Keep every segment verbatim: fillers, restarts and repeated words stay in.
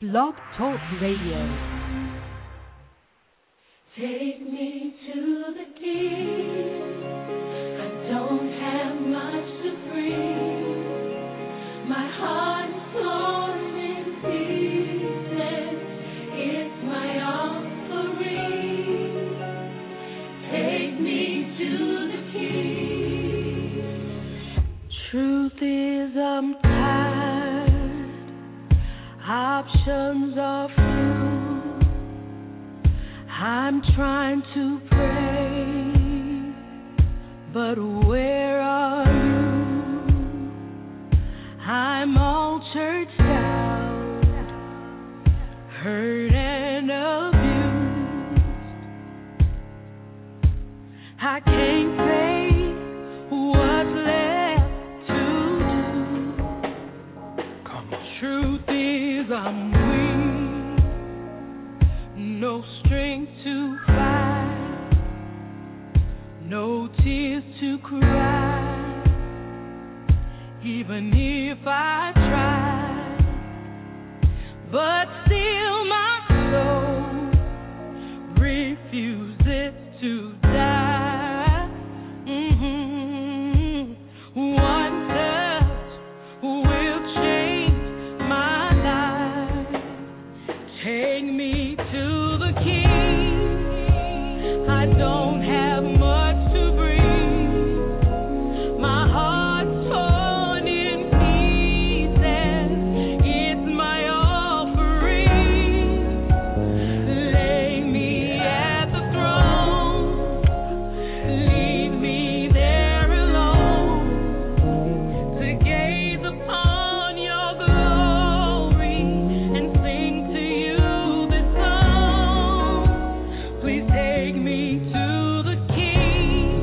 Blog Talk Radio. Take me to the King. I don't have much to bring. My heart is torn in pieces. It's my offering. Take me to the King. Truth is, I'm tired. Options are few. I'm trying to pray, but where are you? I'm all churched out, hurt and abused. I can't say what's left to do. Come on. Truth is, I'm weak, no strength to fight, no tears to cry, even if I try, but still my soul refuses to die. Mm-hmm. One touch will change my life. Take me to the King. I don't have much to bring. My heart's torn in pieces. It's my offering. Lay me at the throne. Leave me there alone to gaze upon your glory and sing to you this song. Please take me to the King.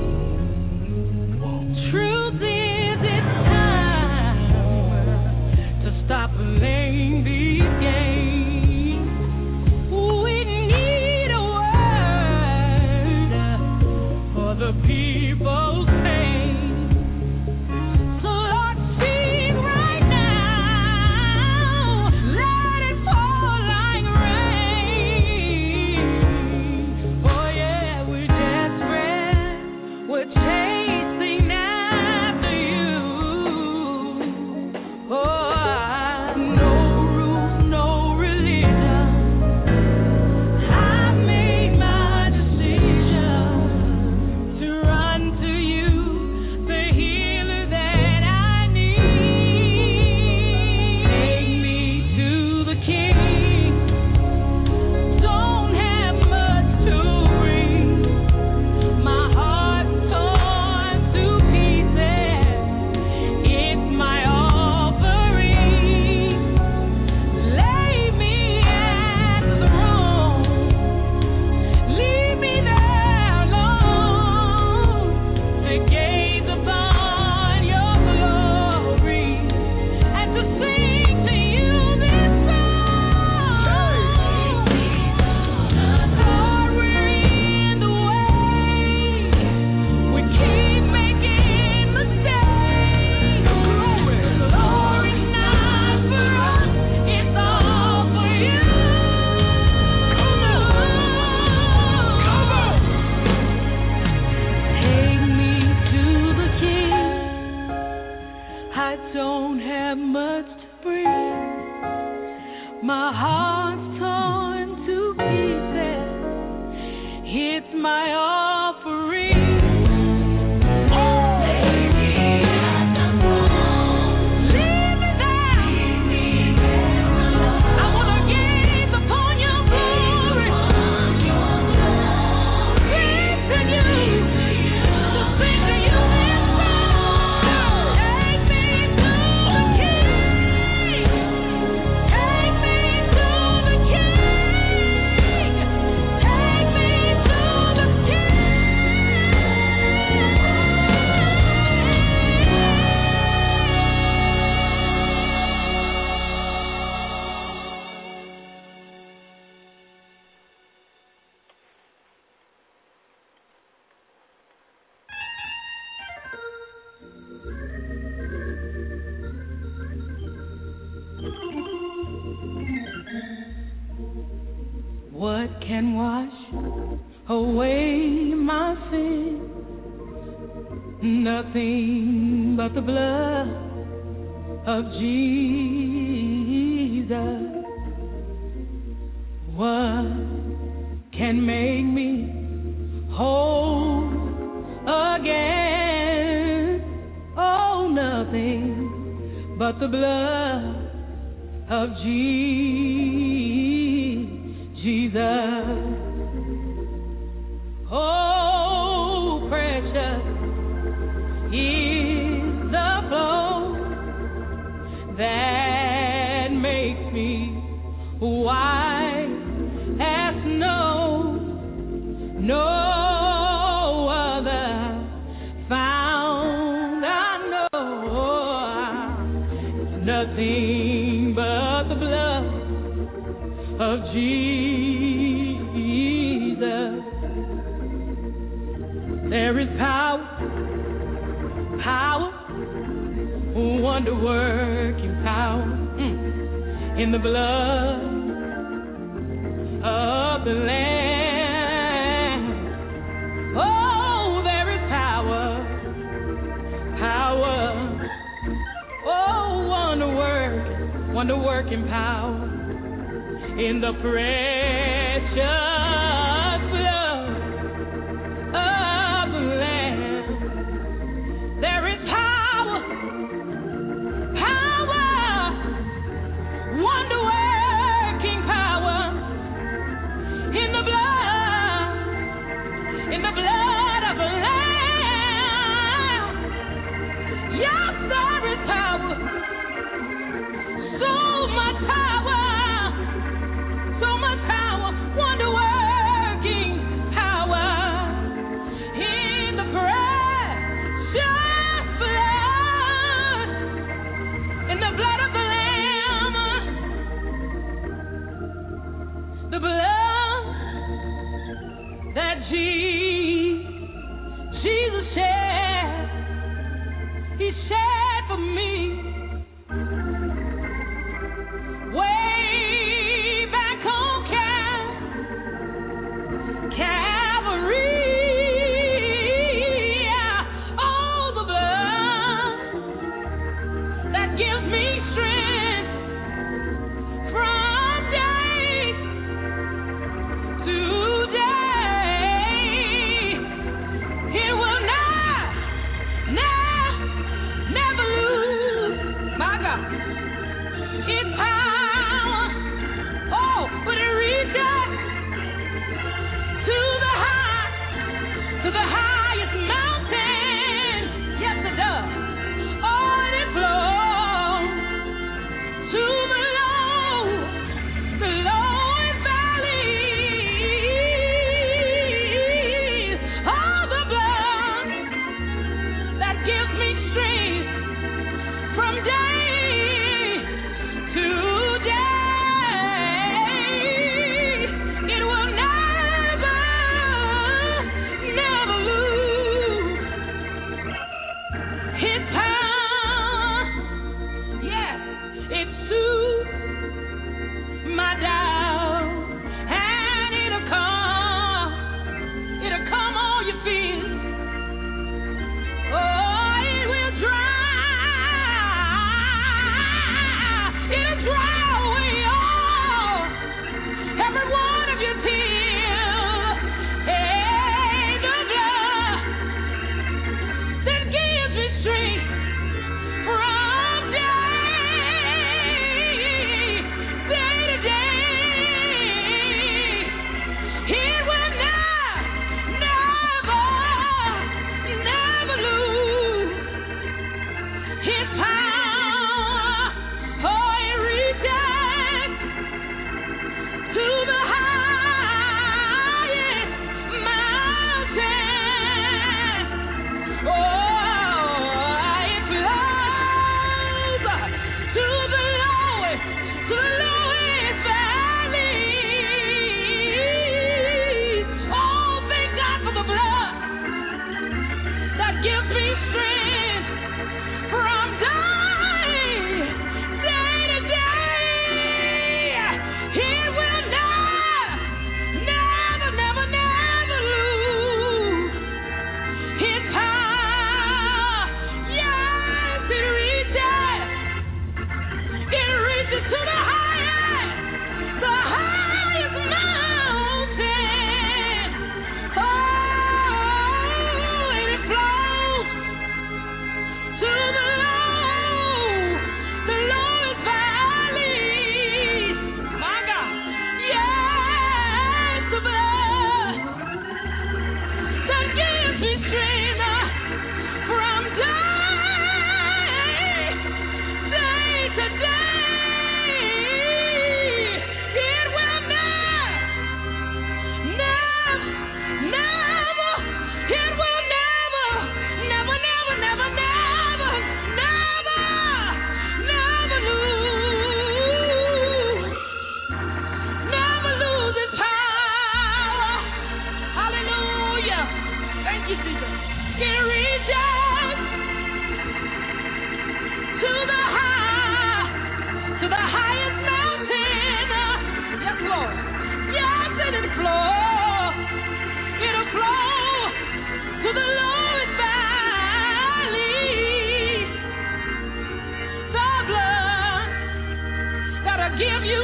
Truth is, it's time to stop playing these games. We need a word for the people's pain. So Lord, speak right now. Let it fall like rain. Oh yeah, we're desperate. We're chasing after you. Oh, I- no rules, no religion. I've made my decision to run to you, the healer that I need. Take me to the King. Don't have much to bring. My heart's torn to pieces. It's my offering. Lay me at the throne. Leave me there alone to gaze upon your glory and to sing to you this song. Lord, we're in the way. We keep making mistakes. Lord, it's not for us, it's all for you. Take me to the King. I don't have much to bring. My heart's torn to pieces. It's my offering. Leave me there. I wanna gaze upon your glory. Sing to you, to sing to you this song. Take me to the King. Take me to the King. Take me to the King. What can wash away my sin? Nothing but the blood of Jesus. What can make me whole again? Oh, nothing but the blood of Jesus. Oh, precious is the flow that makes me white as snow. No other found I know. It's nothing but the blood of Jesus. There is power, power, wonder-working power mm, in the blood of the Lamb. Oh, there is power, power, oh, wonder-working, wonder-working power in the precious blood of the Lamb. There is power, power, wonder-working power in the blood, in the blood of the Lamb. Yes, there is power, so much power, so much power, wonder-working power in the precious blood, in the blood of the Lamb, the blood that Je- Jesus shed, He shed for me. Way back on Cal- Calvary, oh, the blood that gives me strength from day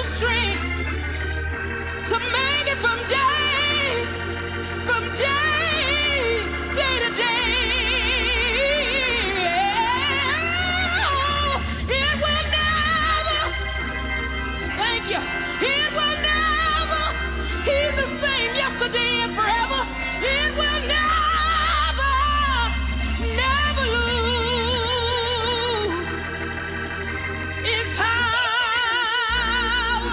strength to make it from day, from day, day to day. Oh, it will never, thank you, it will never, he's the same yesterday and forever. It will never, never lose its power.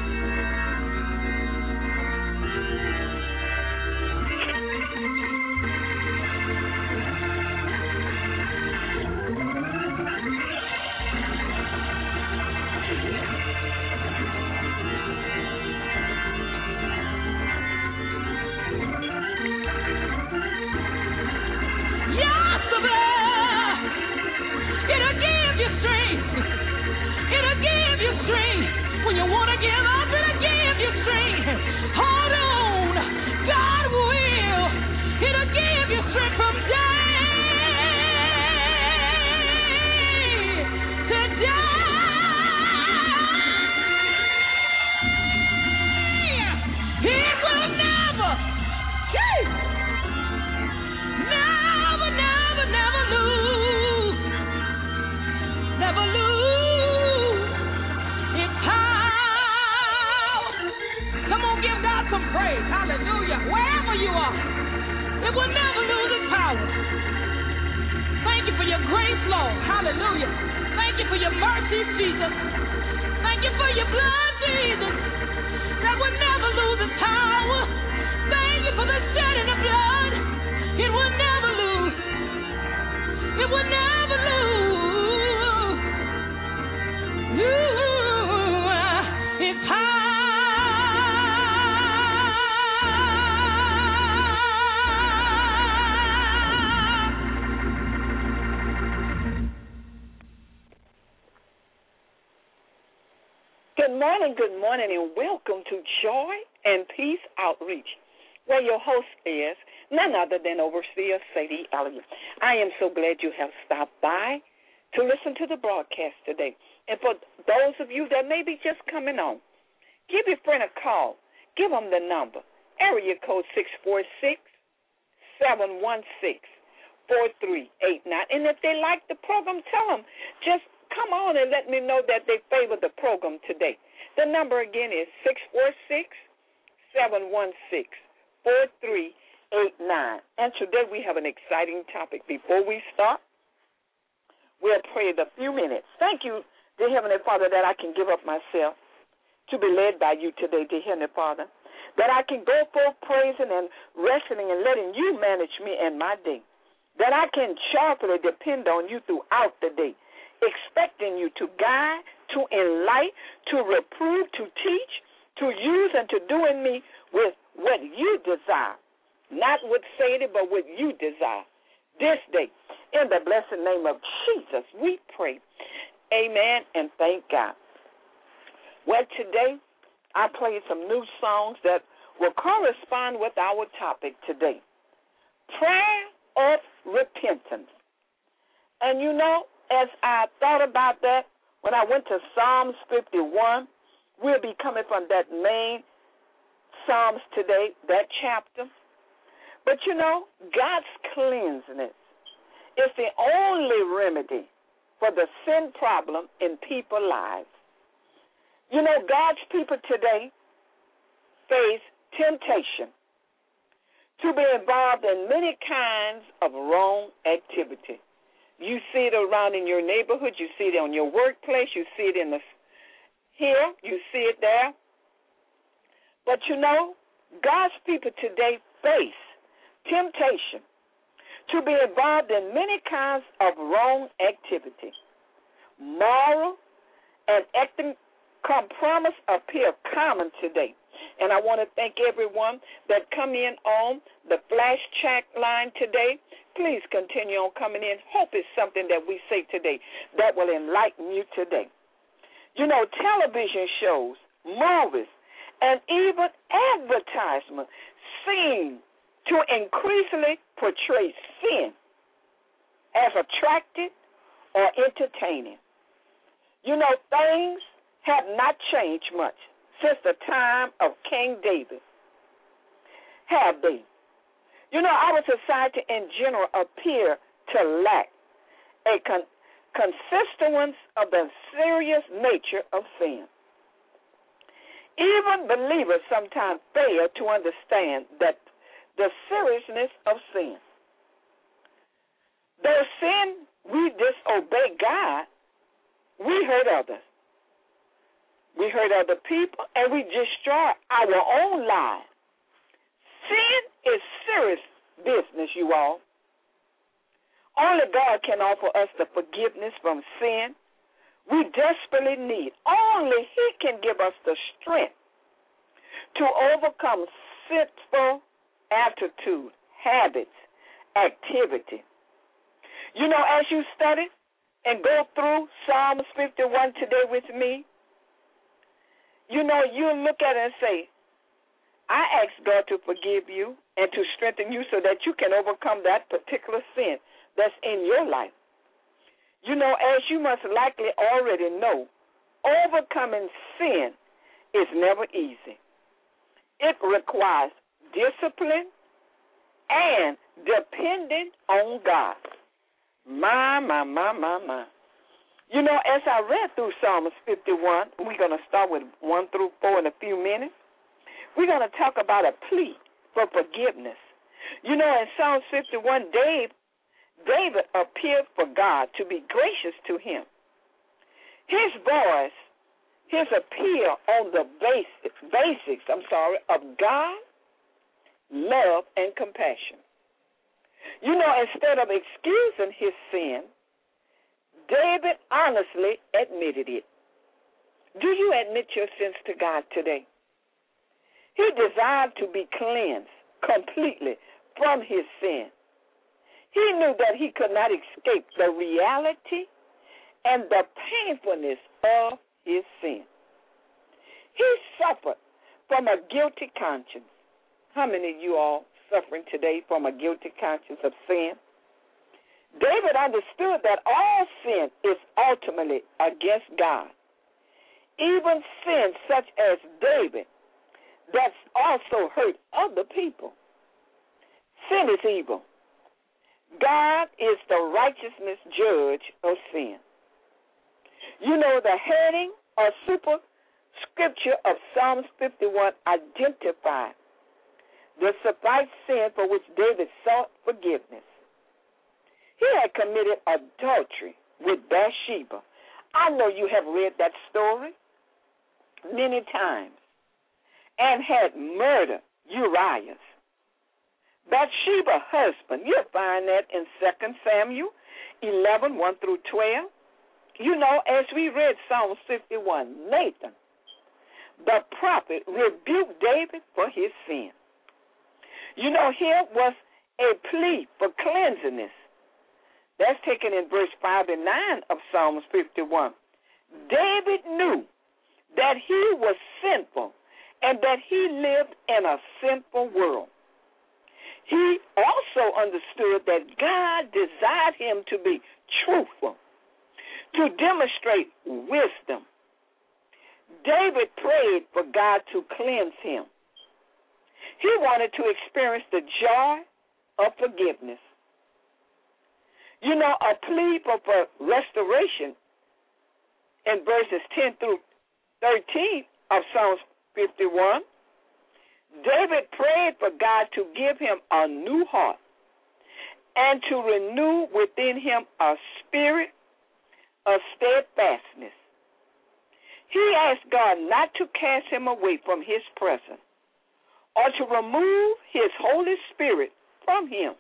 It'll give you strength. It'll give you strength. When you want to give up, it'll give you strength. Hold on. God will. It'll give you strength from day to day. It will never, never, never, never lose. Never lose its power. Come on, give God some praise. Hallelujah. Wherever you are, it will never lose its power. Thank you for your grace, Lord. Hallelujah. Thank you for your mercy, Jesus. Thank you for your blood, Jesus, that will never lose its power. Thank you for the shedding of blood. It will never lose. It will never lose. Ooh, it's power. Good morning, good morning, and welcome to Joy and Peace Outreach, where your host is none other than Overseer Sadie Elliott. I am so glad you have stopped by to listen to the broadcast today. And for those of you that may be just coming on, give your friend a call. Give them the number, area code six four six, seven one six, four three eight nine. And if they like the program, tell them, just come on and let me know that they favor the program today. The number again is six four six, seven one six, four three eight nine. And today we have an exciting topic. Before we start, we'll pray a few minutes. Thank you, dear Heavenly Father, that I can give up myself to be led by you today, dear Heavenly Father, that I can go forth praising and wrestling and letting you manage me and my day, that I can sharply depend on you throughout the day, expecting you to guide, to enlighten, to reprove, to teach, to use, and to do in me with what you desire, not with Sadie, but what you desire. This day, in the blessed name of Jesus, we pray. Amen and thank God. Well, today I played some new songs that will correspond with our topic today, prayer of repentance. And you know, as I thought about that, when I went to Psalms fifty-one, we'll be coming from that main Psalms today, that chapter. But you know, God's cleansing is the only remedy for the sin problem in people's lives. You know, God's people today face temptation to be involved in many kinds of wrong activity. You see it around in your neighborhood. You see it on your workplace. You see it in the here. You see it there. But you know, God's people today face temptation to be involved in many kinds of wrong activity. Moral and ethnic compromise appear common today. And I want to thank everyone that come in on the flash chat line today. Please continue on coming in. Hope it's something that we say today that will enlighten you today. You know, television shows, movies, and even advertisements seem to increasingly portray sin as attractive or entertaining. You know, things have not changed much since the time of King David, have they? You know, our society in general appear to lack a con- consistence of the serious nature of sin. Even believers sometimes fail to understand that the seriousness of sin. Though sin, we disobey God, we hurt others. We hurt other people, and we destroy our own lives. Sin is serious business, you all. Only God can offer us the forgiveness from sin we desperately need. Only He can give us the strength to overcome sinful attitude, habits, activity. You know, as you study and go through Psalms fifty-one today with me, you know, you'll look at it and say, I ask God to forgive you and to strengthen you so that you can overcome that particular sin that's in your life. You know, as you must likely already know, overcoming sin is never easy. It requires discipline and depending on God. My, my, my, my, my. You know, as I read through Psalms fifty-one, we're going to start with one through four in a few minutes. We're going to talk about a plea for forgiveness. You know, in Psalms fifty-one, Dave, David appeared for God to be gracious to him. His voice, his appeal on the basics, basics, I'm sorry, of God, love, and compassion. You know, instead of excusing his sin, David honestly admitted it. Do you admit your sins to God today? He desired to be cleansed completely from his sin. He knew that he could not escape the reality and the painfulness of his sin. He suffered from a guilty conscience. How many of you all suffering today from a guilty conscience of sin? David understood that all sin is ultimately against God. Even sin such as David, that's also hurt other people. Sin is evil. God is the righteousness judge of sin. You know, the heading or superscripture of Psalms fifty-one identified the suffice sin for which David sought forgiveness. He had committed adultery with Bathsheba. I know you have read that story many times. And had murdered Uriah. Bathsheba's husband, you'll find that in Second Samuel eleven, one through twelve. You know, as we read Psalm fifty-one, Nathan, the prophet, rebuked David for his sin. You know, here was a plea for cleanliness. That's taken in verse five and nine of Psalms fifty-one. David knew that he was sinful and that he lived in a sinful world. He also understood that God desired him to be truthful, to demonstrate wisdom. David prayed for God to cleanse him. He wanted to experience the joy of forgiveness. You know, a plea for, for restoration in verses ten through thirteen of Psalms fifty-one, David prayed for God to give him a new heart and to renew within him a spirit of steadfastness. He asked God not to cast him away from his presence or to remove his Holy Spirit from him.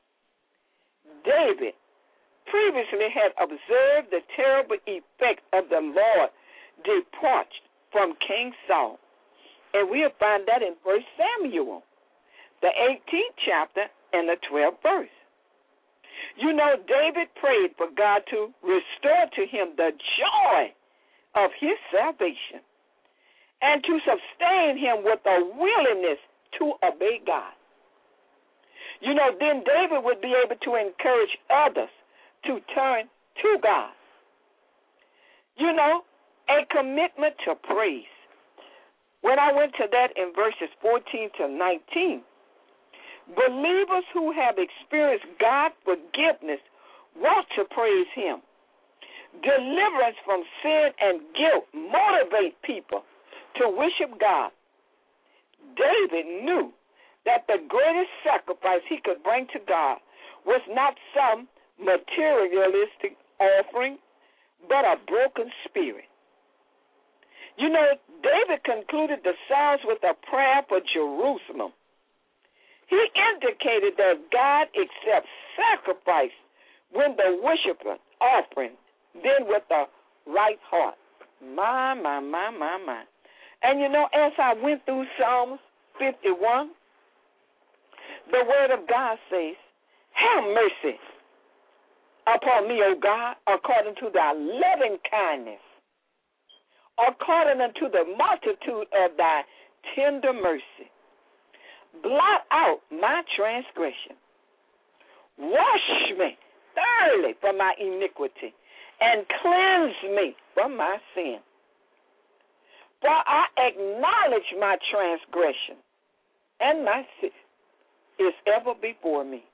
David previously had observed the terrible effect of the Lord depart from King Saul. And we'll find that in First Samuel, the eighteenth chapter and the twelfth verse. You know, David prayed for God to restore to him the joy of his salvation and to sustain him with a willingness to obey God. You know, then David would be able to encourage others to turn to God. You know, a commitment to praise. When I went to that in verses fourteen to nineteen, believers who have experienced God's forgiveness want to praise Him. Deliverance from sin and guilt motivate people to worship God. David knew that the greatest sacrifice he could bring to God was not some materialistic offering, but a broken spirit. You know, David concluded the Psalms with a prayer for Jerusalem. He indicated that God accepts sacrifice when the worshiper offering, then with a right heart. My, my, my, my, my. And you know, as I went through Psalms fifty-one, the word of God says, have mercy upon me, O God, according to thy loving kindness, according unto the multitude of thy tender mercy. Blot out my transgression. Wash me thoroughly from my iniquity, and cleanse me from my sin. For I acknowledge my transgression, and my sin is ever before me.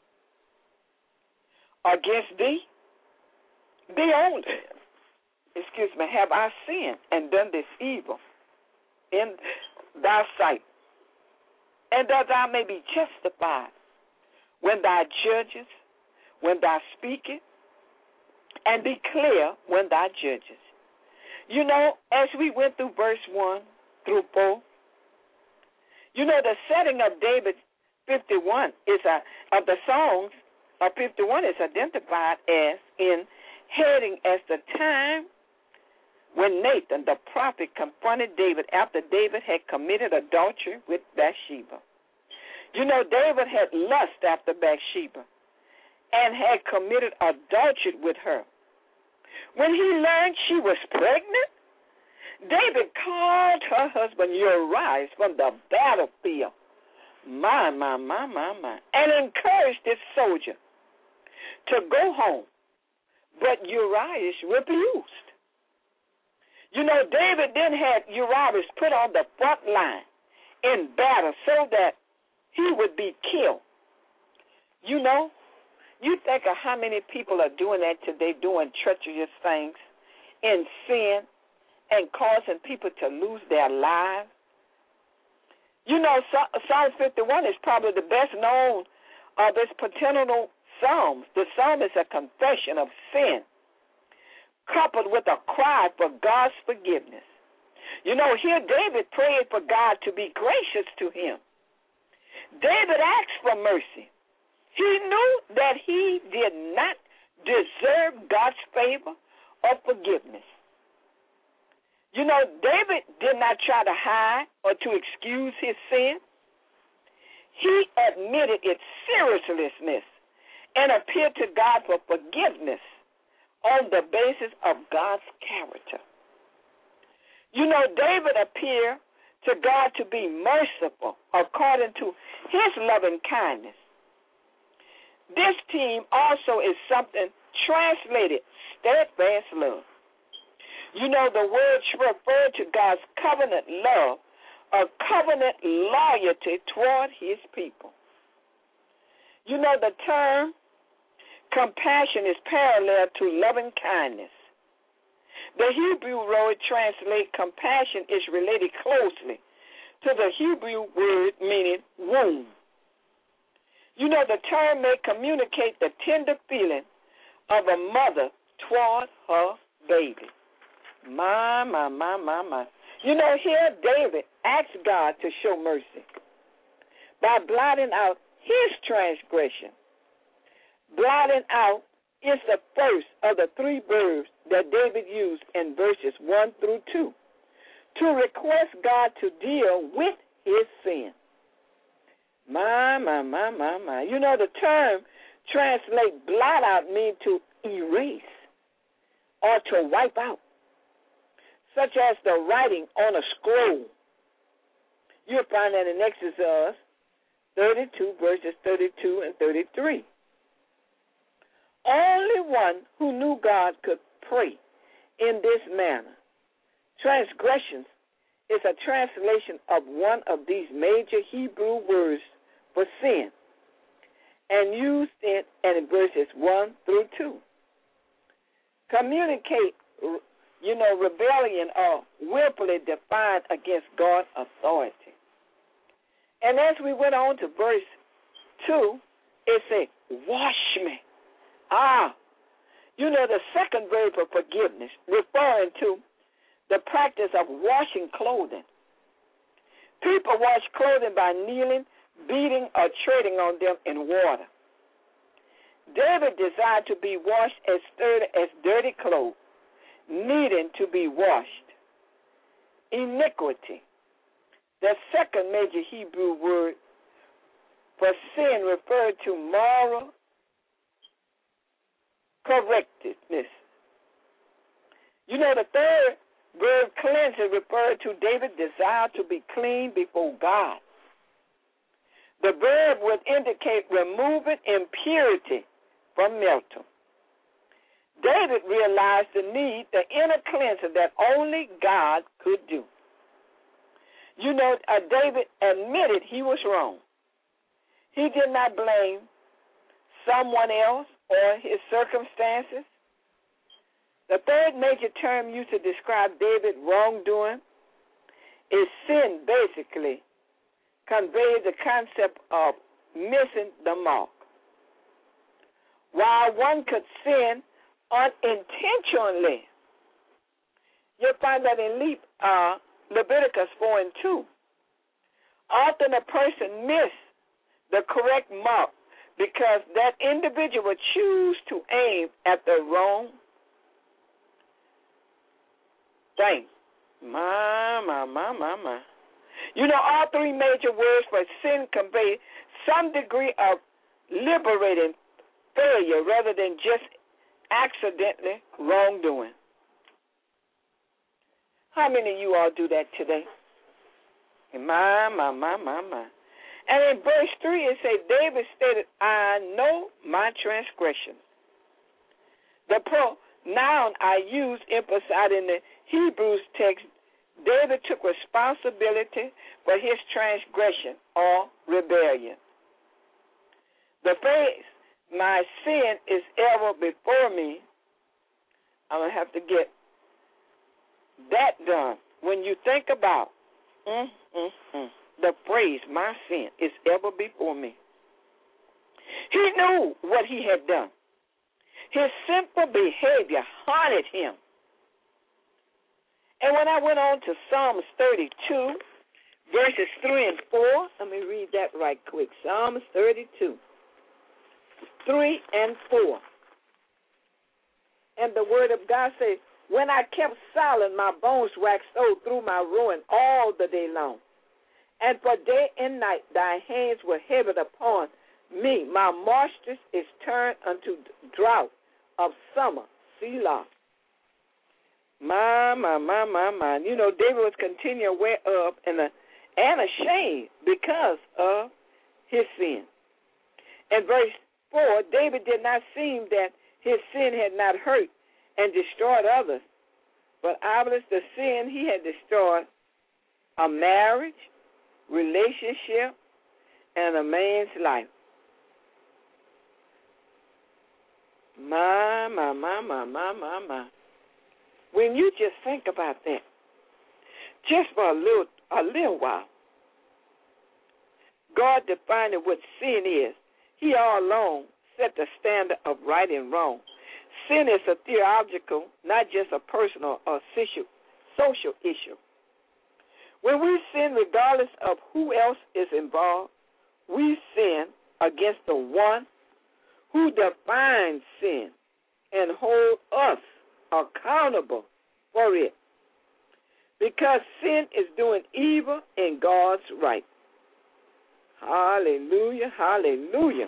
Against thee, thee only, excuse me, have I sinned and done this evil in thy sight, and that thou may be justified when thou judgest, when thou speakest, and be clear when thou judgest. You know, as we went through verse one through four, you know, the setting of David fifty-one is a, of the songs of fifty-one is identified as in heading as the time when Nathan, the prophet, confronted David after David had committed adultery with Bathsheba. You know, David had lust after Bathsheba and had committed adultery with her. When he learned she was pregnant, David called her husband Uriah from the battlefield, my, my, my, my, my, and encouraged this soldier to go home. But Uriah refused. You know, David then had Uriah put on the front line in battle so that he would be killed. You know, you think of how many people are doing that today, doing treacherous things in sin and causing people to lose their lives. You know, Psalm fifty-one is probably the best known of its paternal psalms. The psalm is a confession of sin, coupled with a cry for God's forgiveness. You know, here David prayed for God to be gracious to him. David asked for mercy. He knew that he did not deserve God's favor or forgiveness. You know, David did not try to hide or to excuse his sin. He admitted its seriousness and appealed to God for forgiveness on the basis of God's character. You know, David appeared to God to be merciful according to his loving kindness. This team also is something translated steadfast love. You know, the words refer to God's covenant love, a covenant loyalty toward his people. You know, the term compassion is parallel to loving kindness. The Hebrew word translated compassion is related closely to the Hebrew word meaning womb. You know, the term may communicate the tender feeling of a mother toward her baby. My, my, my, my, my. You know, here David asked God to show mercy by blotting out his transgression. Blotting out is the first of the three verbs that David used in verses one through two to request God to deal with his sin. My, my, my, my, my. You know, the term translate blot out means to erase or to wipe out, such as the writing on a scroll. You'll find that in Exodus thirty-two, verses thirty-two and thirty-three. Only one who knew God could pray in this manner. Transgressions is a translation of one of these major Hebrew words for sin and used in, in verses one through two. Communicate, you know, rebellion or willfully defiant against God's authority. And as we went on to verse two, it said, wash me. Ah, you know, the second verb for forgiveness, referring to the practice of washing clothing. People wash clothing by kneeling, beating, or treading on them in water. David desired to be washed as dirty, as dirty clothes, needing to be washed. Iniquity. The second major Hebrew word for sin referred to moral correctness. You know, the third verb cleansing referred to David's desire to be clean before God. The verb would indicate removing impurity from mortal. David realized the need, the inner cleansing that only God could do. You know, uh, David admitted he was wrong. He did not blame someone else or his circumstances. The third major term used to describe David's wrongdoing is sin, basically conveys the concept of missing the mark. While one could sin unintentionally, you'll find that in Le- uh, Leviticus four and two. Often a person missed the correct mark because that individual would choose to aim at the wrong thing. My, my, my, my, my. You know, all three major words for sin convey some degree of liberating failure rather than just accidentally wrongdoing. How many of you all do that today? My, my, my, my, my. And in verse three it says, David stated, I know my transgressions. The pronoun I use emphasized in the Hebrews text, David took responsibility for his transgression or rebellion. The phrase, my sin is ever before me, I'm going to have to get that done. When you think about mm, mm, mm, the phrase, my sin is ever before me, he knew what he had done. His sinful behavior haunted him. And when I went on to Psalms thirty-two, verses three and four, let me read that right quick. Psalms thirty-two, three and four. And the word of God says, when I kept silent, my bones waxed old through my ruin all the day long. And for day and night thy hands were heavy upon me. My moisture is turned unto drought of summer. Selah. My, my, my, my, my. You know, David was continually aware of and, uh, and ashamed because of his sin. In verse four, David did not seem that his sin had not hurt and destroyed others, but obviously the sin he had destroyed a marriage, relationship, and a man's life. My, my, my, my, my, my, my. When you just think about that, just for a little, a little while, God defined what sin is. He all alone set the standard of right and wrong. Sin is a theological, not just a personal or social issue. When we sin, regardless of who else is involved, we sin against the one who defines sin and hold us accountable for it. Because sin is doing evil in God's right. Hallelujah, hallelujah.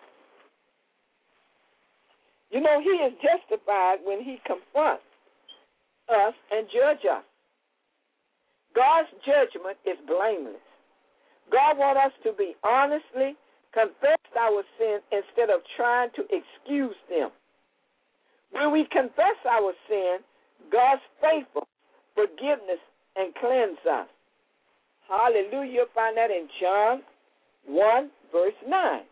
You know, he is justified when he confronts us and judges us. God's judgment is blameless. God wants us to be honestly confess our sins instead of trying to excuse them. When we confess our sin, God's faithful forgiveness and cleanse us. Hallelujah. You'll find that in John one, verse nine.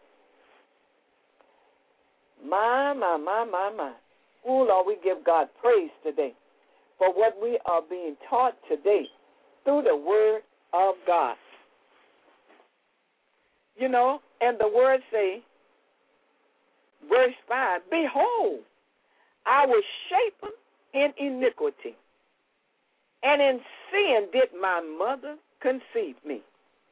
My, my, my, my, my. Oh, Lord, we give God praise today for what we are being taught today through the Word of God. You know, and the Word say, verse five, behold, I was shapen in iniquity, and in sin did my mother conceive me.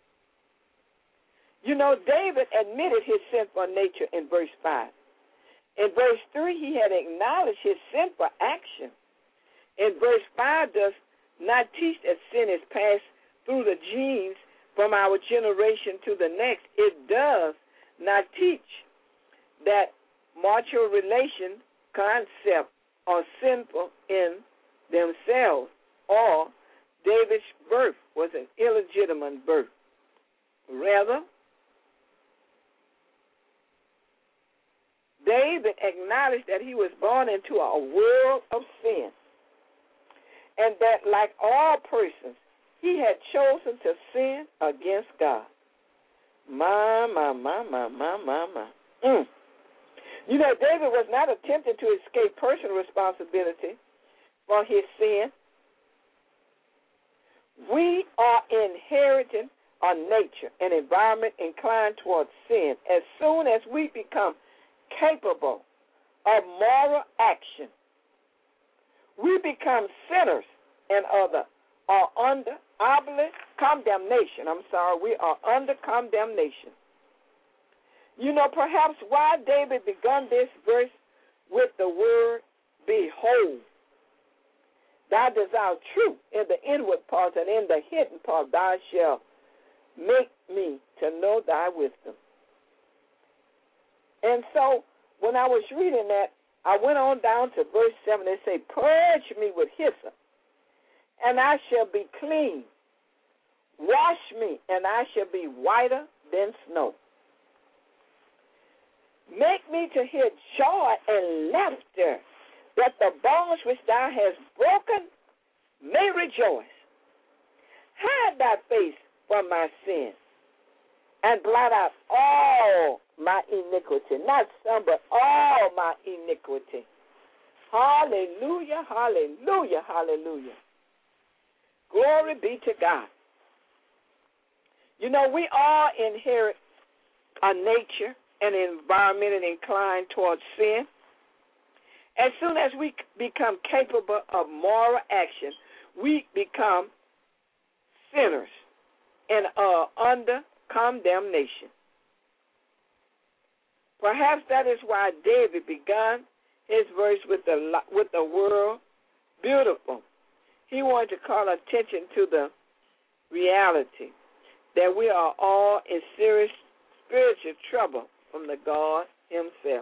You know, David admitted his sinful nature in verse five. In verse three, he had acknowledged his sinful action. In verse five, does not teach that sin is passed through the genes from our generation to the next. It does not teach that marital relation concepts are sinful in themselves, or David's birth was an illegitimate birth. Rather, David acknowledged that he was born into a world of sin, and that, like all persons, he had chosen to sin against God. My, my, my, my, my, my, my. Mm. You know, David was not attempting to escape personal responsibility for his sin. We are inheriting a nature, an environment inclined towards sin. As soon as we become capable of moral action, we become sinners and other are under obligate condemnation. I'm sorry, we are under condemnation. You know, perhaps why David begun this verse with the word, behold. Thou desirest truth in the inward parts, and in the hidden part thou shalt make me to know thy wisdom. And so when I was reading that, I went on down to verse seven. It say, purge me with hyssop, and I shall be clean. Wash me, and I shall be whiter than snow. Make me to hear joy and laughter, that the bones which thou hast broken may rejoice. Hide thy face from my sin, and blot out all my iniquity, not some, but all my iniquity. Hallelujah, hallelujah, hallelujah. Glory be to God. You know, we all inherit a nature, an environment inclined towards sin. As soon as we become capable of moral action, we become sinners and are under condemnation. Perhaps that is why David began his verse with the with the word beautiful. He wanted to call attention to the reality that we are all in serious spiritual trouble from the God himself.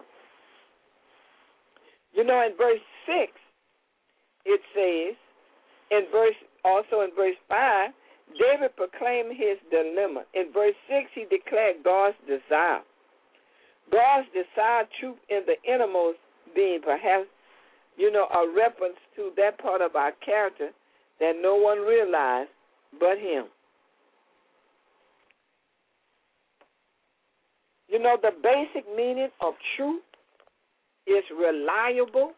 You know, in verse six, it says, in verse also in verse five, David proclaimed his dilemma. In verse six, he declared God's desire. God's desire truth in the innermost being, perhaps, you know, a reference to that part of our character that no one realized but him. You know, the basic meaning of truth is reliable.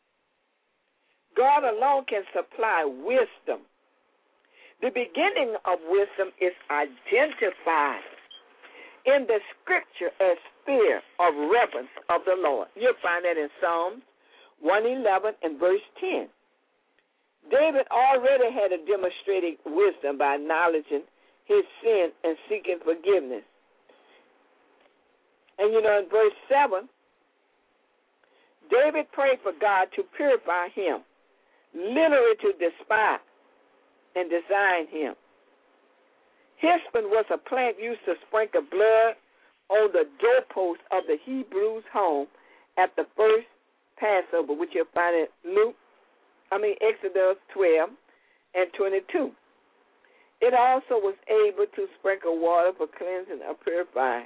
God alone can supply wisdom. The beginning of wisdom is identified in the scripture as fear of reverence of the Lord. You'll find that in Psalms one eleven and verse ten. David already had a demonstrated wisdom by acknowledging his sin and seeking forgiveness. And you know, in verse seven, David prayed for God to purify him, literally to despise and design him. Hyssop was a plant used to sprinkle blood on the doorpost of the Hebrews' home at the first Passover, which you'll find in Luke, I mean Exodus twelve and twenty-two. It also was able to sprinkle water for cleansing or purifying.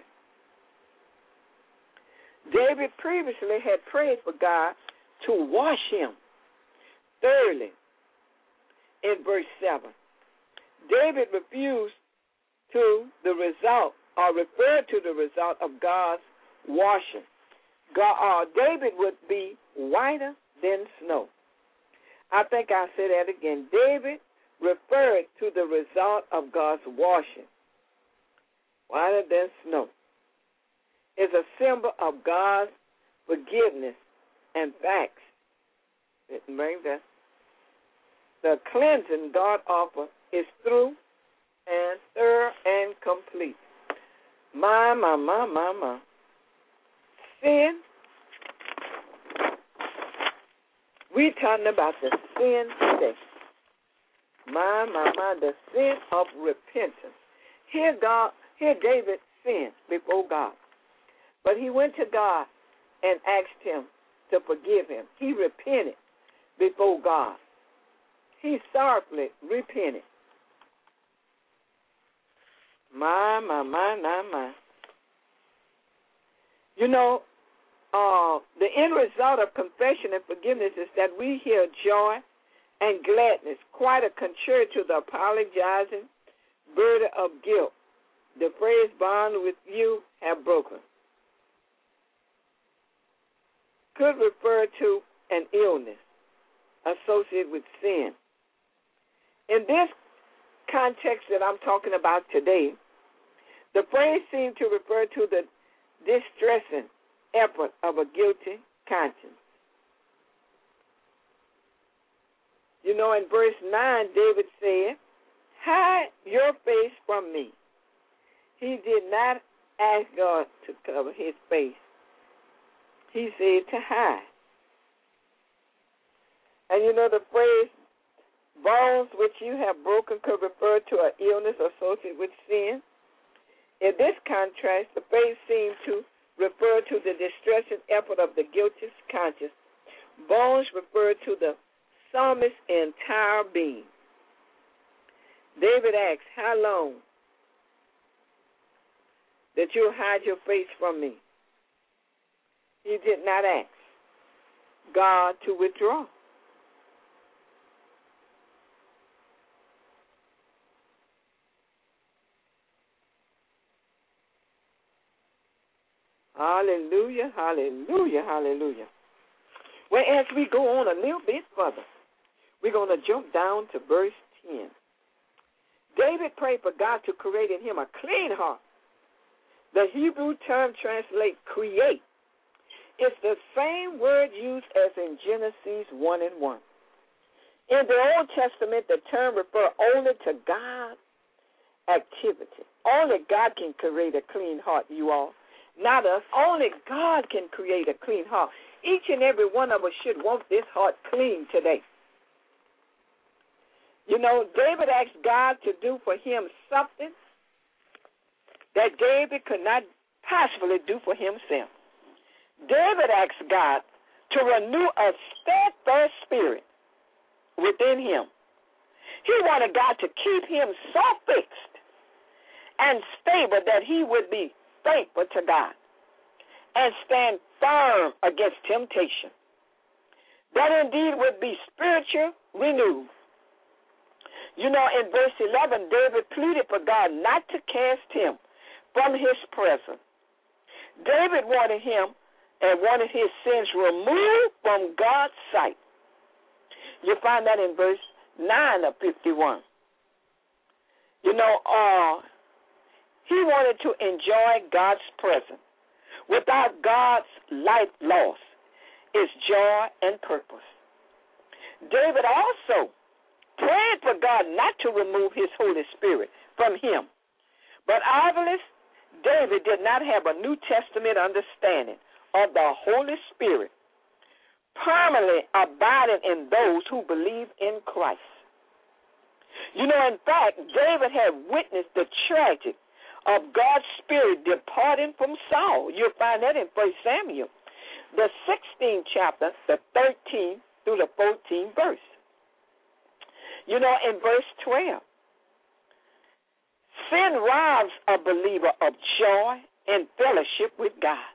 David previously had prayed for God to wash him thoroughly in verse seven. David refused to the result or referred to the result of God's washing. God, uh, David would be whiter than snow. I think I'll say that again. David referred to the result of God's washing, whiter than snow. It's a symbol of God's forgiveness and facts. Bring that. The cleansing God offers is through and thorough and complete. My, my, my, my, my. Sin. We're talking about the sin today. My, my, my, the sin of repentance. Here God, here David sinned before God. But he went to God and asked him to forgive him. He repented before God. He sorrowfully repented. My, my, my, my, my. You know, uh, the end result of confession and forgiveness is that we hear joy and gladness, quite a contrary to the apologizing burden of guilt. The phrase bond with you have broken could refer to an illness associated with sin. In this context that I'm talking about today, the phrase seems to refer to the distressing effort of a guilty conscience. You know, in verse nine, David said, hide your face from me. He did not ask God to cover his face. He said to hide. And you know the phrase, bones which you have broken could refer to an illness associated with sin. In this contrast, the phrase seems to refer to the distressing effort of the guilty conscience. Bones refer to the psalmist's entire being. David asks, how long that you'll hide your face from me? He did not ask God to withdraw. Hallelujah, hallelujah, hallelujah. Well, as we go on a little bit further, we're going to jump down to verse ten. David prayed for God to create in him a clean heart. The Hebrew term translates create. It's the same word used as in Genesis one and one. In the Old Testament, the term refers only to God's activity. Only God can create a clean heart, you all. Not us. Only God can create a clean heart. Each and every one of us should want this heart clean today. You know, David asked God to do for him something that David could not possibly do for himself. David asked God to renew a steadfast spirit within him. He wanted God to keep him so fixed and stable that he would be faithful to God and stand firm against temptation. That indeed would be spiritual renewed. You know, in verse eleven, David pleaded for God not to cast him from his presence. David wanted him and wanted his sins removed from God's sight. You find that in verse nine of fifty-one. You know, uh, he wanted to enjoy God's presence. Without God's life loss is joy and purpose. David also prayed for God not to remove his Holy Spirit from him. But obviously, David did not have a New Testament understanding of the Holy Spirit permanently abiding in those who believe in Christ. You know, in fact, David had witnessed the tragedy of God's Spirit departing from Saul. You'll find that in First Samuel, the sixteenth chapter, the thirteenth through the fourteenth verse. You know, in verse twelve, sin robs a believer of joy and fellowship with God.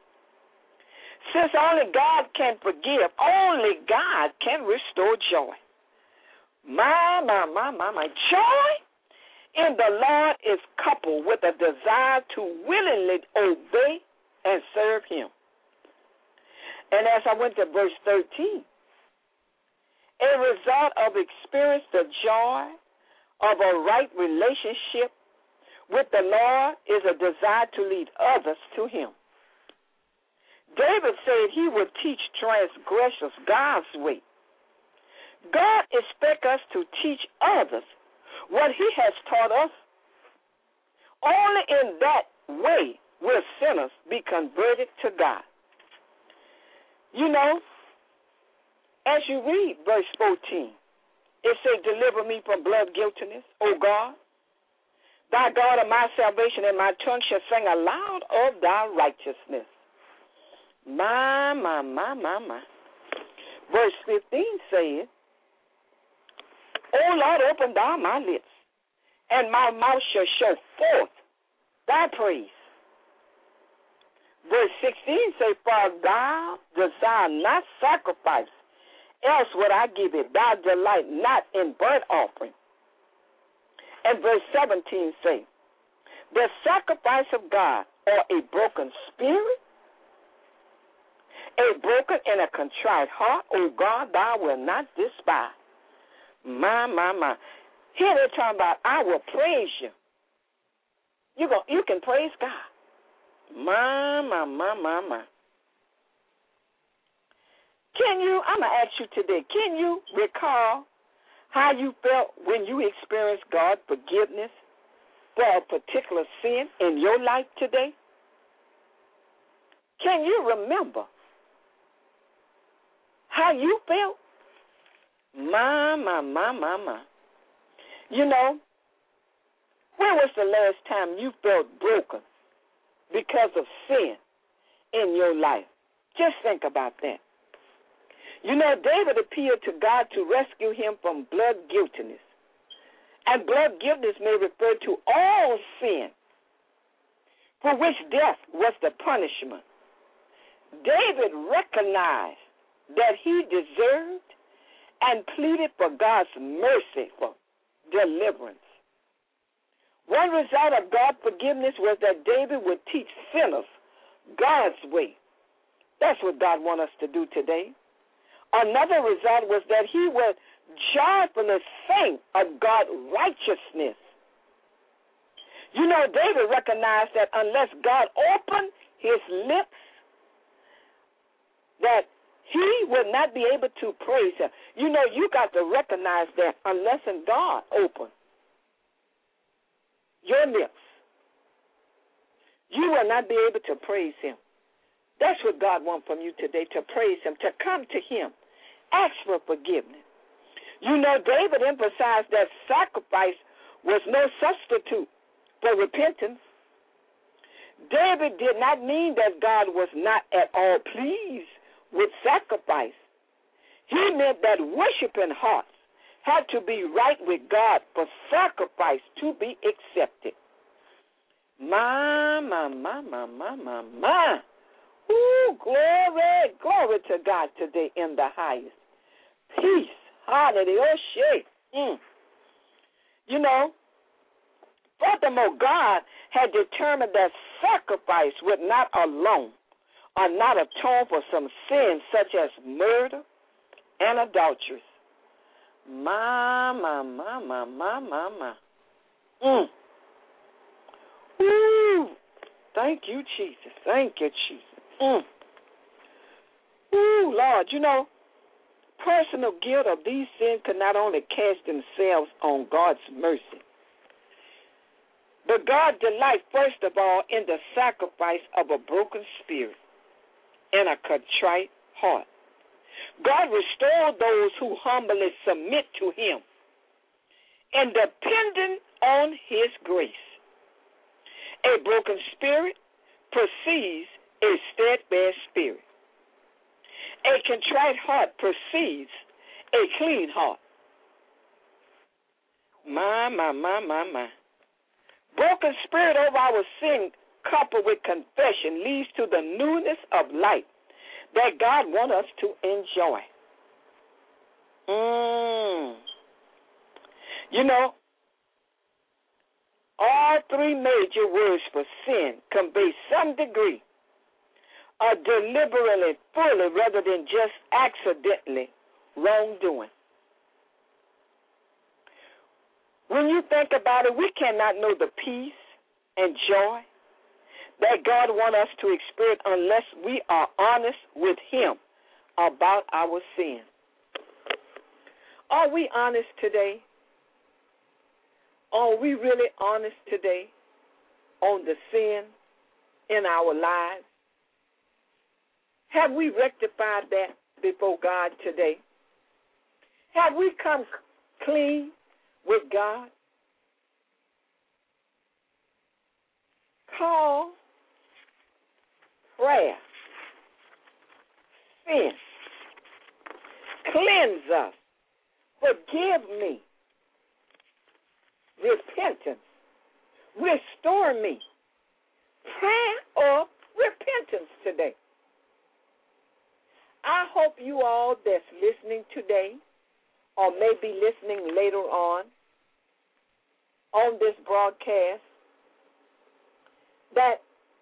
Since only God can forgive, only God can restore joy. My, my, my, my, my. Joy in the Lord is coupled with a desire to willingly obey and serve him. And as I went to verse thirteen, a result of experience the joy of a right relationship with the Lord is a desire to lead others to him. David said he would teach transgressors God's way. God expects us to teach others what he has taught us. Only in that way will sinners be converted to God. You know, as you read verse fourteen, it says, deliver me from blood guiltiness, O God. Thy God of my salvation, and my tongue shall sing aloud of thy righteousness. My, my, my, my, my. Verse fifteen says, O Lord, open thou my lips, and my mouth shall show forth thy praise. Verse sixteen says, for thou desire not sacrifice, else would I give it. Thou delight not in burnt offering. And verse seventeen says, the sacrifice of God, or a broken spirit, a broken and a contrite heart, O God, thou wilt not despise. My, my, my. Here they're talking about, I will praise you. You go, you can praise God. My, my, my, my, my. Can you, I'm going to ask you today, can you recall how you felt when you experienced God's forgiveness for a particular sin in your life today? Can you remember how you felt? My, my, my, my, my. You know, when was the last time you felt broken because of sin in your life? Just think about that. You know, David appealed to God to rescue him from blood guiltiness. And blood guiltiness may refer to all sin for which death was the punishment. David recognized that he deserved and pleaded for God's mercy for deliverance. One result of God's forgiveness was that David would teach sinners God's way. That's what God wants us to do today. Another result was that he would joyfully sing of God's righteousness. You know, David recognized that unless God opened his lips, that he would not be able to praise him. You know, you got to recognize that unless in God open your lips, you will not be able to praise him. That's what God wants from you today, to praise him, to come to him, ask for forgiveness. You know, David emphasized that sacrifice was no substitute for repentance. David did not mean that God was not at all pleased with sacrifice. He meant that worshiping hearts had to be right with God for sacrifice to be accepted. My, my, my, my, my, my, my. Ooh, glory, glory to God today in the highest. Peace. Hallelujah. Mm. You know, furthermore, God had determined that sacrifice would not alone or not atone for some sins such as murder and adultery. My, my, my, my, my, my, my. Mm. Ooh, thank you, Jesus. Thank you, Jesus. Mm. Ooh, Lord, you know, personal guilt of these sins could not only cast themselves on God's mercy, but God delights, first of all, in the sacrifice of a broken spirit and a contrite heart. God restored those who humbly submit to him and dependent on his grace. A broken spirit precedes a steadfast spirit. A contrite heart precedes a clean heart. My, my, my, my, my. Broken spirit over our sin coupled with confession leads to the newness of life that God wants us to enjoy. Mm. You know, all three major words for sin convey some degree of deliberately, fully, rather than just accidentally wrongdoing. When you think about it, we cannot know the peace and joy that God wants us to experience unless we are honest with Him about our sin. Are we honest today? Are we really honest today on the sin in our lives? Have we rectified that before God today? Have we come clean with God? Call prayer sin. Cleanse us. Forgive me. Repentance. Restore me. Prayer or repentance today. I hope you all that's listening today or may be listening later on on this broadcast that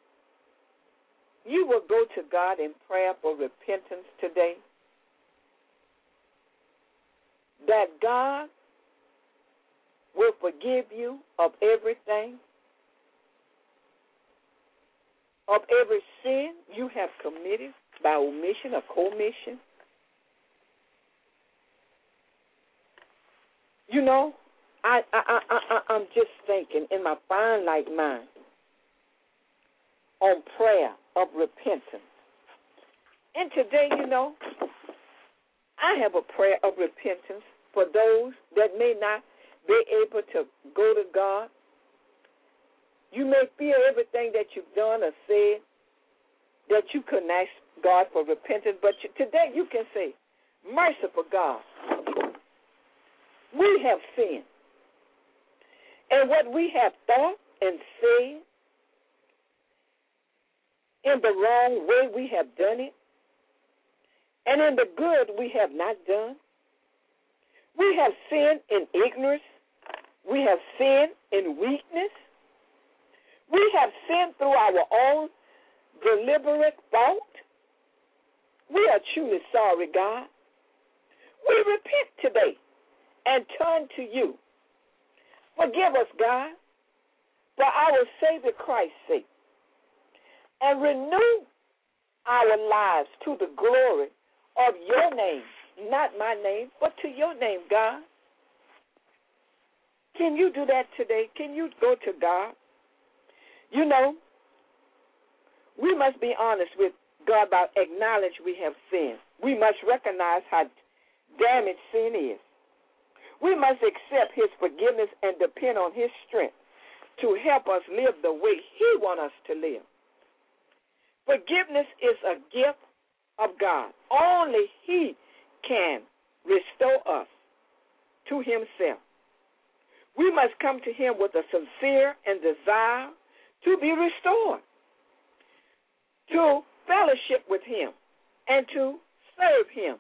you will go to God in prayer for repentance today. That God will forgive you of everything, of every sin you have committed by omission or commission. You know, I, I, I, I, I'm just thinking in my fine-like mind on prayer of repentance. And today, you know, I have a prayer of repentance for those that may not be able to go to God. You may feel everything that you've done or said that you couldn't ask God for repentance, but you, today you can say, merciful God, we have sinned. And what we have thought and said, in the wrong way we have done it, and in the good we have not done. We have sinned in ignorance. We have sinned in weakness. We have sinned through our own deliberate fault. We are truly sorry, God. We repent today and turn to you. Forgive us, God, for our Savior Christ's sake, and renew our lives to the glory of your name, not my name, but to your name, God. Can you do that today? Can you go to God? You know, we must be honest with God about acknowledge we have sinned. We must recognize how damaged sin is. We must accept his forgiveness and depend on his strength to help us live the way he wants us to live. Forgiveness is a gift of God. Only he can restore us to himself. We must come to him with a sincere and desire to be restored, to fellowship with him, and to serve him.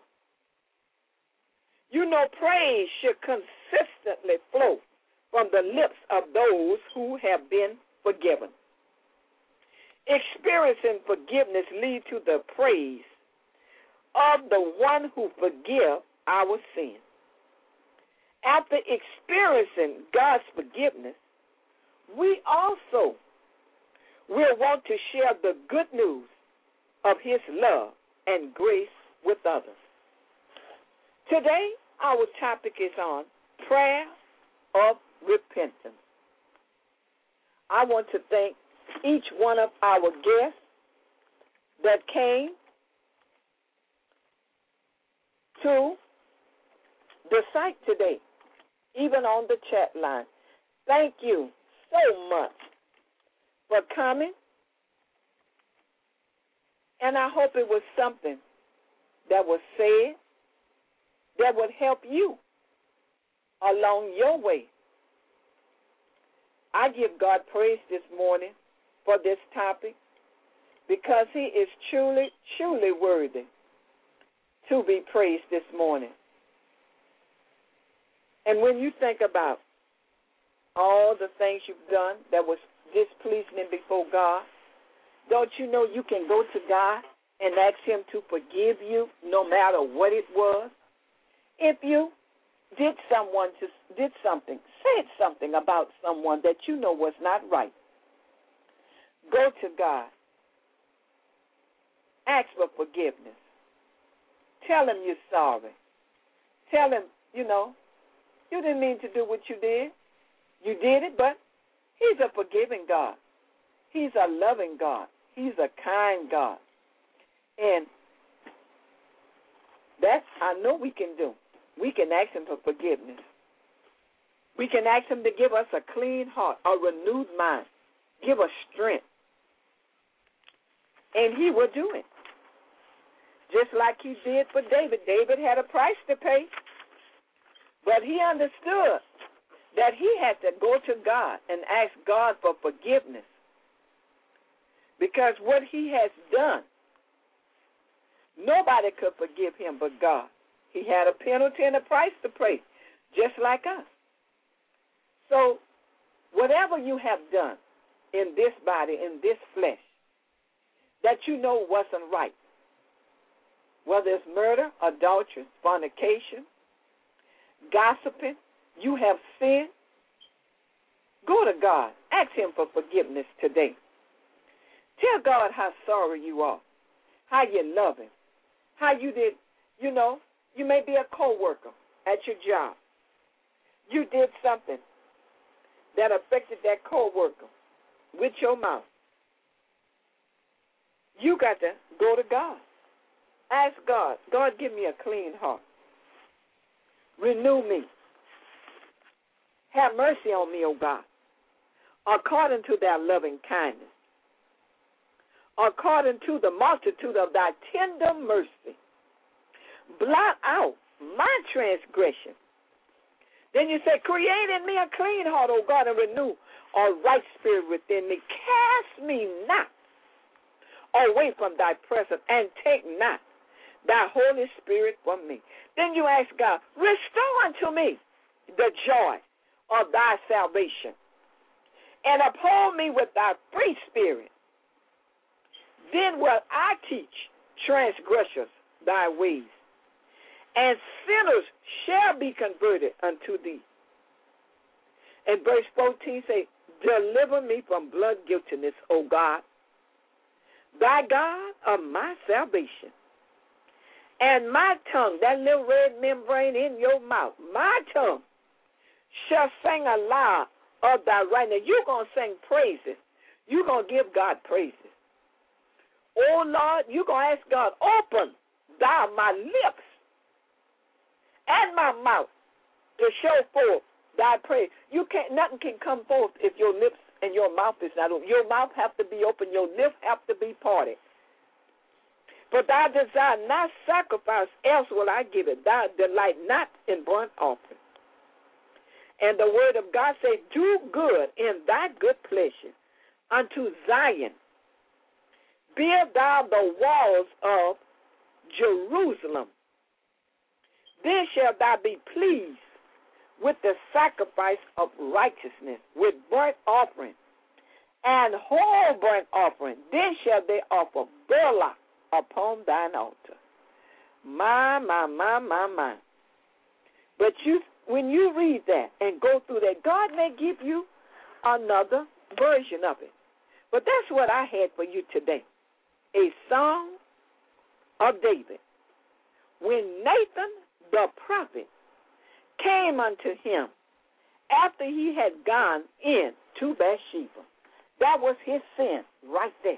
You know, praise should consistently flow from the lips of those who have been forgiven. Experiencing forgiveness leads to the praise of the one who forgives our sin. After experiencing God's forgiveness, we also will want to share the good news of his love and grace with others. Today, our topic is on prayer of repentance. I want to thank each one of our guests that came to the site today, even on the chat line. Thank you so much for coming, and I hope it was something that was said that would help you along your way. I give God praise this morning for this topic because he is truly, truly worthy to be praised this morning. And when you think about all the things you've done that was displeasing before God, don't you know you can go to God and ask him to forgive you no matter what it was? If you did someone just did something, said something about someone that you know was not right, go to God. Ask for forgiveness. Tell him you're sorry. Tell him, you know, you didn't mean to do what you did. You did it, but he's a forgiving God. He's a loving God. He's a kind God. And that I know we can do. We can ask him for forgiveness. We can ask him to give us a clean heart, a renewed mind, give us strength. And he will do it. Just like he did for David. David had a price to pay. But he understood that he had to go to God and ask God for forgiveness. Because what he has done, nobody could forgive him but God. He had a penalty and a price to pay, just like us. So whatever you have done in this body, in this flesh, that you know wasn't right, whether it's murder, adultery, fornication, gossiping, you have sinned, go to God. Ask him for forgiveness today. Tell God how sorry you are, how you love him, how you did, you know, you may be a co-worker at your job. You did something that affected that co-worker with your mouth. You got to go to God. Ask God, God, give me a clean heart. Renew me. Have mercy on me, O God, according to thy loving kindness, according to the multitude of thy tender mercy. Blot out my transgression. Then you say, create in me a clean heart, O God, and renew a right spirit within me. Cast me not away from thy presence, and take not thy Holy Spirit from me. Then you ask God, restore unto me the joy of thy salvation, and uphold me with thy free spirit. Then will I teach transgressors thy ways, and sinners shall be converted unto thee. And verse fourteen say, deliver me from blood guiltiness, O God, thy God of my salvation. And my tongue, that little red membrane in your mouth, my tongue shall sing aloud of thy righteousness. You're going to sing praises. You're going to give God praises. Oh, Lord, you're going to ask God, open thou my lips and my mouth to show forth thy praise. You can't, nothing can come forth if your lips and your mouth is not open. Your mouth have to be open. Your lips have to be parted. For thou desire not sacrifice, else will I give it. Thou delight not in burnt offering. And the word of God says, do good in thy good pleasure unto Zion. Build thou the walls of Jerusalem. Then shalt thou be pleased with the sacrifice of righteousness, with burnt offering and whole burnt offering. Then shall they offer burlap upon thine altar. My, my, my, my, my. But you, when you read that and go through that, God may give you another version of it. But that's what I had for you today. A song of David. When Nathan the prophet came unto him after he had gone in to Bathsheba. That was his sin right there.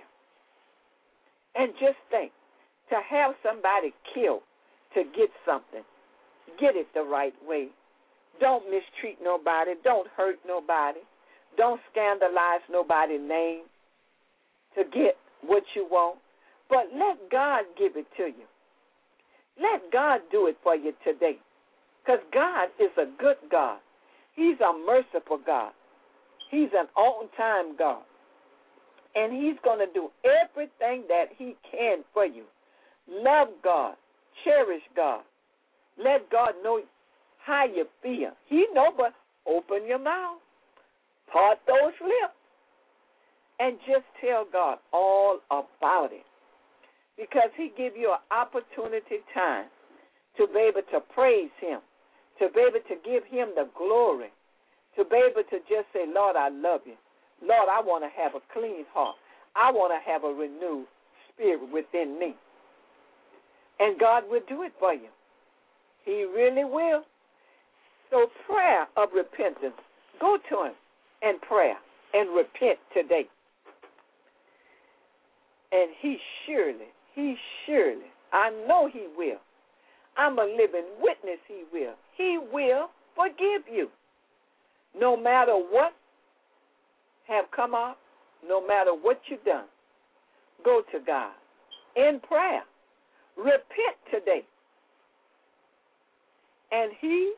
And just think, to have somebody killed to get something, get it the right way. Don't mistreat nobody. Don't hurt nobody. Don't scandalize nobody's name to get what you want. But let God give it to you. Let God do it for you today. Because God is a good God. He's a merciful God. He's an on-time God. And he's going to do everything that he can for you. Love God. Cherish God. Let God know how you feel. He know, but open your mouth, part those lips, and just tell God all about it. Because he give you an opportunity time to be able to praise him, to be able to give him the glory, to be able to just say, Lord, I love you. Lord, I want to have a clean heart. I want to have a renewed spirit within me. And God will do it for you. He really will. So prayer of repentance, go to him in prayer and repent today. And he surely, he surely, I know he will. I'm a living witness he will. He will forgive you. No matter what have come up, no matter what you've done, go to God in prayer. Repent today. And he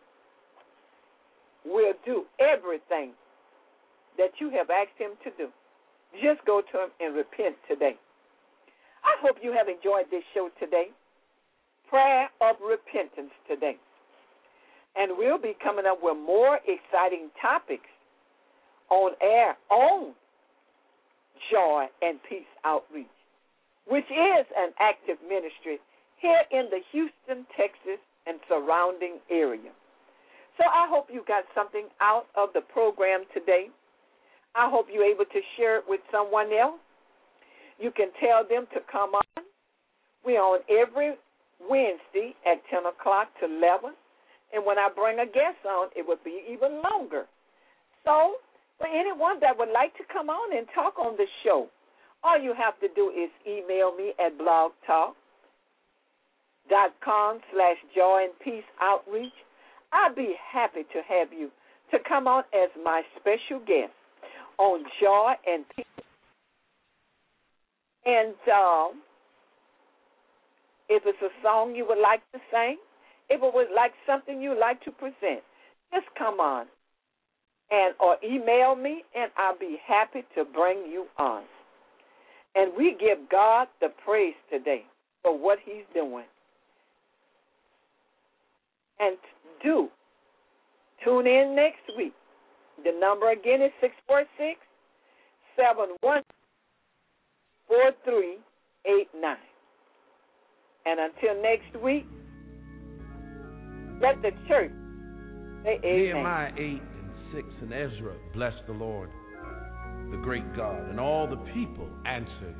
will do everything that you have asked him to do. Just go to him and repent today. I hope you have enjoyed this show today. Prayer of repentance today. And we'll be coming up with more exciting topics on air on Joy and Peace Outreach, which is an active ministry here in the Houston, Texas, and surrounding area. So I hope you got something out of the program today. I hope you're able to share it with someone else. You can tell them to come on. We're on every Wednesday at ten o'clock to eleven. And when I bring a guest on, it will be even longer. So for anyone that would like to come on and talk on the show, all you have to do is email me at blogtalk dot com slash joy and peace outreach. I'd be happy to have you to come on as my special guest on Joy and Peace. And um, if it's a song you would like to sing, if it was like something you'd like to present, just come on and or email me, and I'll be happy to bring you on. And we give God the praise today for what he's doing. And do tune in next week. The number again is six four six, seven one four three eight nine. And until next week, let the church say amen. Nehemiah eight and six and Ezra blessed the Lord, the great God, and all the people answered,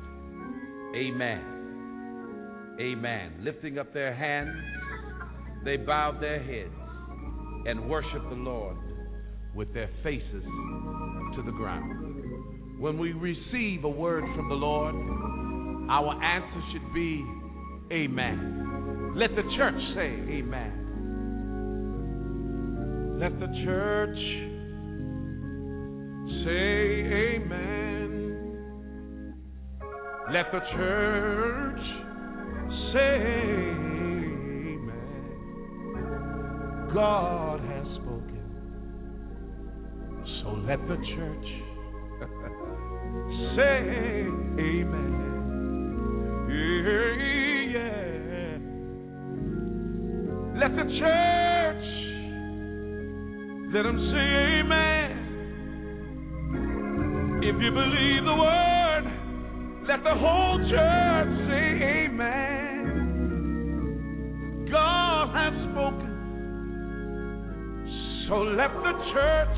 Amen. Amen. Lifting up their hands, they bowed their heads and worshiped the Lord with their faces to the ground. When we receive a word from the Lord, our answer should be Amen. Let the church say Amen. Let the church say Amen. Let the church say Amen. God has spoken, so let the church say Amen. Yeah, yeah. Let the church, let them say amen. If you believe the word, let the whole church say amen. God has spoken, so let the church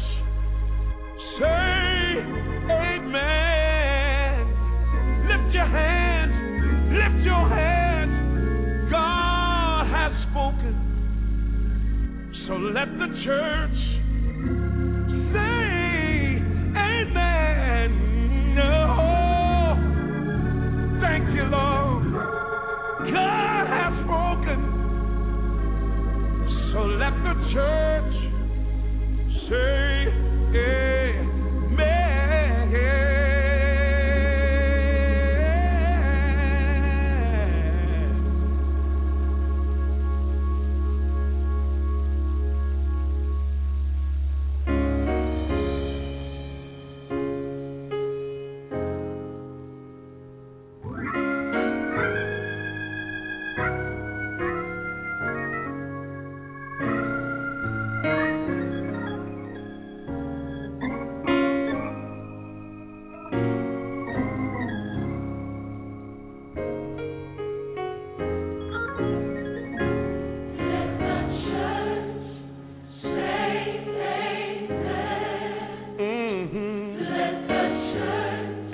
say amen. Lift your hands, lift your hands. God has spoken, so let the church say amen. No, thank you, Lord. God has spoken, so let the church say amen.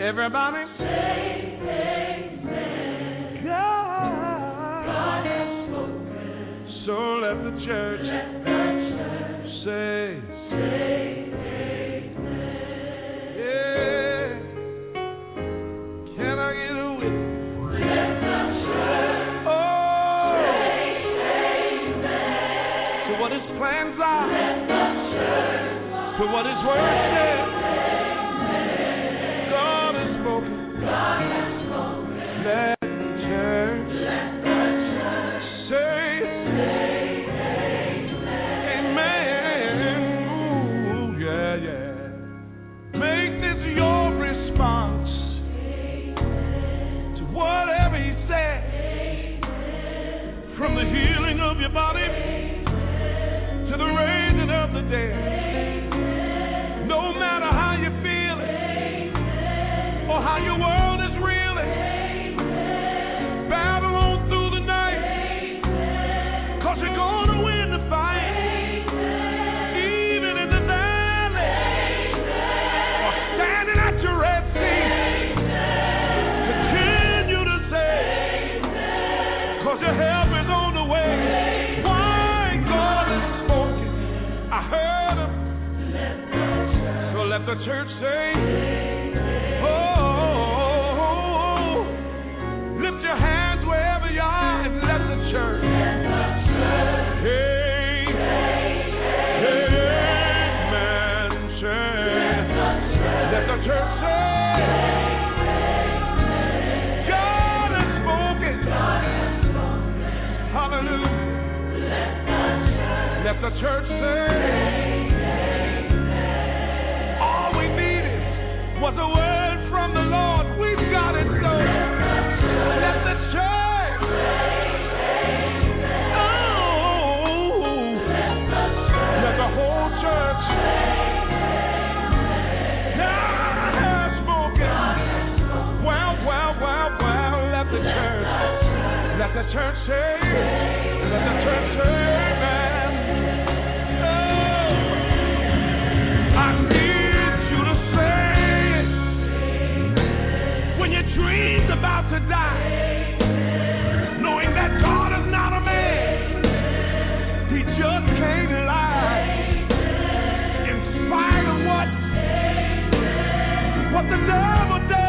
Everybody say amen. God, God has spoken. So let the church, let the church say, say amen. Yeah. Can I get a witness? Let the church oh. say amen. To what his plans are. Let the church to what his word says. God has spoken. Let the church, let the church say, say amen. Amen. Ooh, yeah, yeah. Make this your response amen. To whatever he said. Amen. From the healing of your body amen. To the raising of the dead. Amen. No matter how you feel it amen. Or how your world the church say, oh, oh, oh, lift your hands wherever you are and let the church, hey, amen, say, let the church say, God has spoken, hallelujah, let the church say, was a word from the Lord. We've got it, so let the church. Oh, let the whole church. God has spoken. Well, well, well, well, let the church. Let the church say. Let the church say, amen. Oh, I need dreams about to die, knowing that God is not a man, he just can't lie. In spite of what, what the devil does.